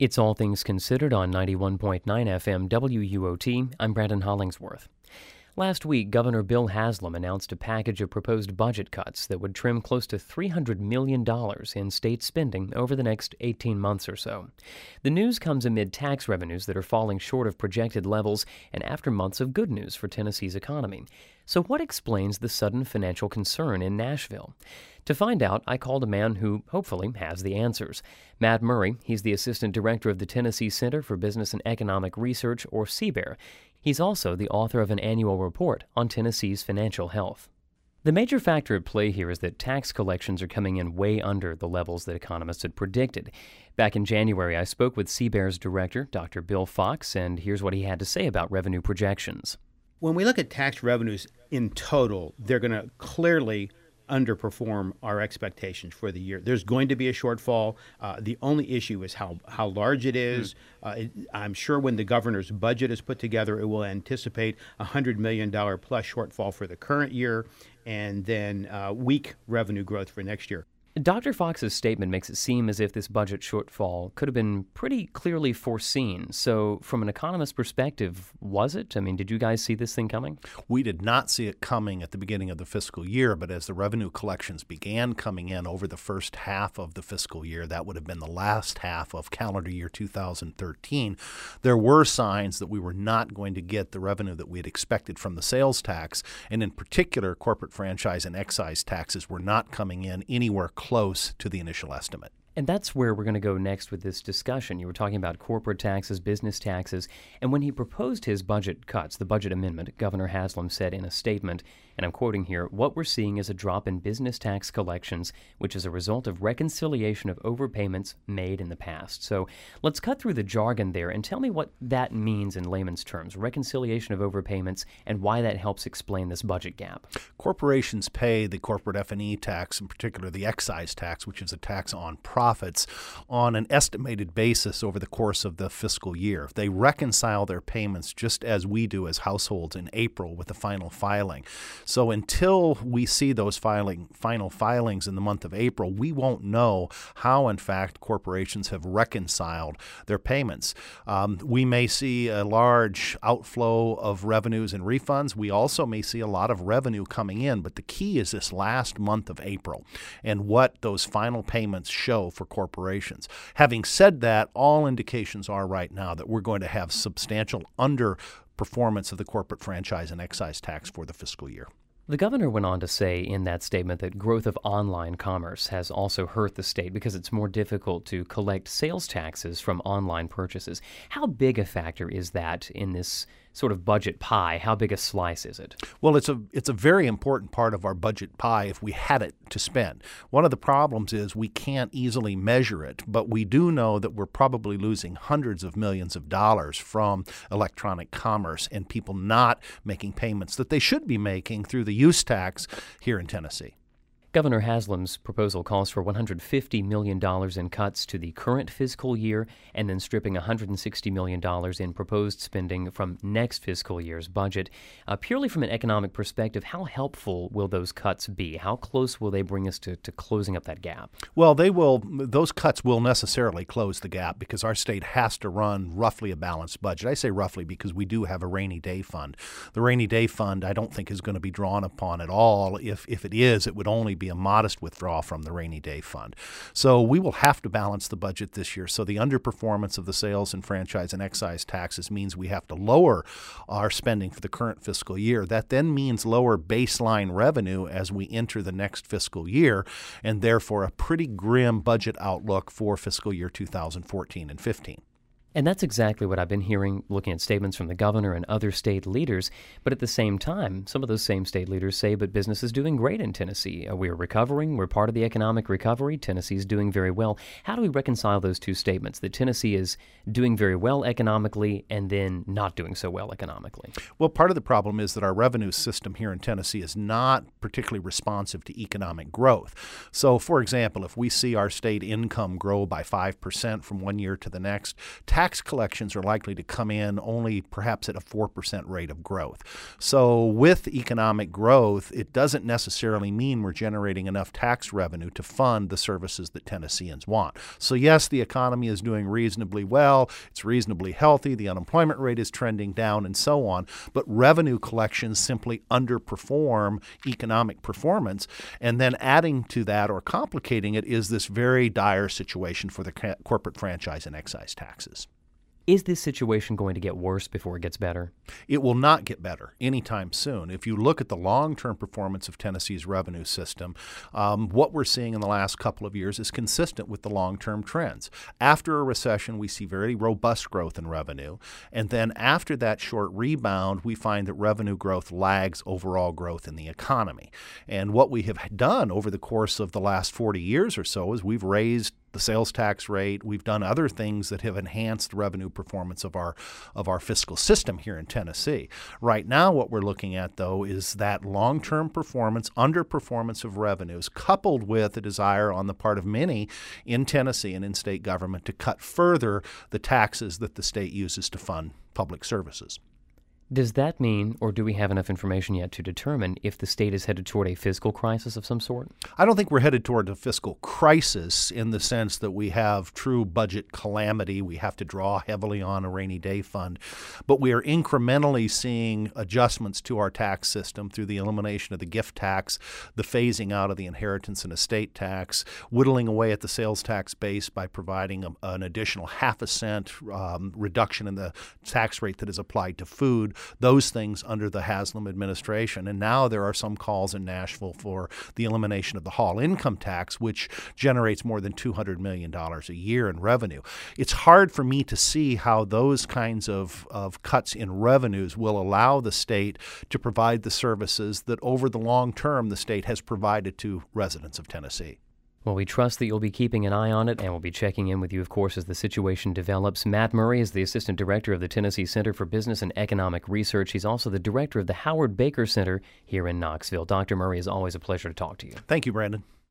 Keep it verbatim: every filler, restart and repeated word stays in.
It's All Things Considered on ninety-one point nine F M W U O T. I'm Brandon Hollingsworth. Last week, Governor Bill Haslam announced a package of proposed budget cuts that would trim close to three hundred million dollars in state spending over the next eighteen months or so. The news comes amid tax revenues that are falling short of projected levels and after months of good news for Tennessee's economy. So what explains the sudden financial concern in Nashville? To find out, I called a man who hopefully has the answers. Matt Murray, he's the Assistant Director of the Tennessee Center for Business and Economic Research, or C B E R. He's also the author of an annual report on Tennessee's financial health. The major factor at play here is that tax collections are coming in way under the levels that economists had predicted. Back in January, I spoke with C B E R's director, Doctor Bill Fox, and here's what he had to say about revenue projections. When we look at tax revenues in total, they're going to clearly underperform our expectations for the year. There's going to be a shortfall. Uh, the only issue is how, how large it is. Mm. Uh, it, I'm sure when the governor's budget is put together, it will anticipate a one hundred million dollars plus shortfall for the current year and then uh, weak revenue growth for next year. Doctor Fox's statement makes it seem as if this budget shortfall could have been pretty clearly foreseen. So from an economist's perspective, was it? I mean, did you guys see this thing coming? We did not see it coming at the beginning of the fiscal year, but as the revenue collections began coming in over the first half of the fiscal year, that would have been the last half of calendar year two thousand thirteen, there were signs that we were not going to get the revenue that we had expected from the sales tax, and in particular, corporate franchise and excise taxes were not coming in anywhere close close to the initial estimate. And that's where we're going to go next with this discussion. You were talking about corporate taxes, business taxes, and when he proposed his budget cuts, the budget amendment, Governor Haslam said in a statement, and I'm quoting here, "What we're seeing is a drop in business tax collections, which is a result of reconciliation of overpayments made in the past." So let's cut through the jargon there and tell me what that means in layman's terms, reconciliation of overpayments, and why that helps explain this budget gap. Corporations pay the corporate F and E tax, in particular the excise tax, which is a tax on profit. profits on an estimated basis over the course of the fiscal year. They reconcile their payments just as we do as households in April with the final filing. So until we see those filing final filings in the month of April, we won't know how, in fact, corporations have reconciled their payments. Um, we may see a large outflow of revenues and refunds. We also may see a lot of revenue coming in, but the key is this last month of April and what those final payments show for corporations. Having said that, all indications are right now that we're going to have substantial underperformance of the corporate franchise and excise tax for the fiscal year. The governor went on to say in that statement that growth of online commerce has also hurt the state because it's more difficult to collect sales taxes from online purchases. How big a factor is that in this sort of budget pie? How big a slice is it? Well, it's a it's a very important part of our budget pie if we had it to spend. One of the problems is we can't easily measure it, but we do know that we're probably losing hundreds of millions of dollars from electronic commerce and people not making payments that they should be making through the use tax here in Tennessee. Governor Haslam's proposal calls for one hundred fifty million dollars in cuts to the current fiscal year and then stripping one hundred sixty million dollars in proposed spending from next fiscal year's budget. Uh, purely from an economic perspective, how helpful will those cuts be? How close will they bring us to, to closing up that gap? Well, they will. Those cuts will necessarily close the gap because our state has to run roughly a balanced budget. I say roughly because we do have a rainy day fund. The rainy day fund I don't think is going to be drawn upon at all. If, if it is, it would only be a modest withdrawal from the rainy day fund. So we will have to balance the budget this year. So the underperformance of the sales and franchise and excise taxes means we have to lower our spending for the current fiscal year. That then means lower baseline revenue as we enter the next fiscal year, and therefore a pretty grim budget outlook for fiscal year two thousand fourteen and fifteen. And that's exactly what I've been hearing, looking at statements from the governor and other state leaders. But at the same time, some of those same state leaders say, but business is doing great in Tennessee. Uh, we're recovering. We're part of the economic recovery. Tennessee's doing very well. How do we reconcile those two statements, that Tennessee is doing very well economically and then not doing so well economically? Well, part of the problem is that our revenue system here in Tennessee is not particularly responsive to economic growth. So, for example, if we see our state income grow by five percent from one year to the next, tax tax collections are likely to come in only perhaps at a four percent rate of growth. So with economic growth, it doesn't necessarily mean we're generating enough tax revenue to fund the services that Tennesseans want. So yes, the economy is doing reasonably well, it's reasonably healthy, the unemployment rate is trending down and so on, but revenue collections simply underperform economic performance. And then adding to that or complicating it is this very dire situation for the ca- corporate franchise and excise taxes. Is this situation going to get worse before it gets better? It will not get better anytime soon. If you look at the long-term performance of Tennessee's revenue system, um, what we're seeing in the last couple of years is consistent with the long-term trends. After a recession, we see very robust growth in revenue. And then after that short rebound, we find that revenue growth lags overall growth in the economy. And what we have done over the course of the last forty years or so is we've raised the sales tax rate. We've done other things that have enhanced revenue performance of our of our fiscal system here in Tennessee. Right now, what we're looking at, though, is that long-term performance, underperformance of revenues, coupled with a desire on the part of many in Tennessee and in state government to cut further the taxes that the state uses to fund public services. Does that mean, or do we have enough information yet to determine if the state is headed toward a fiscal crisis of some sort? I don't think we're headed toward a fiscal crisis in the sense that we have true budget calamity. We have to draw heavily on a rainy day fund. But we are incrementally seeing adjustments to our tax system through the elimination of the gift tax, the phasing out of the inheritance and estate tax, whittling away at the sales tax base by providing a, an additional half a cent um, reduction in the tax rate that is applied to food. Those things under the Haslam administration. And now there are some calls in Nashville for the elimination of the Hall income tax, which generates more than two hundred million dollars a year in revenue. It's hard for me to see how those kinds of, of cuts in revenues will allow the state to provide the services that over the long term the state has provided to residents of Tennessee. Well, we trust that you'll be keeping an eye on it, and we'll be checking in with you, of course, as the situation develops. Matt Murray is the Assistant Director of the Tennessee Center for Business and Economic Research. He's also the Director of the Howard Baker Center here in Knoxville. Doctor Murray, it's always a pleasure to talk to you. Thank you, Brandon.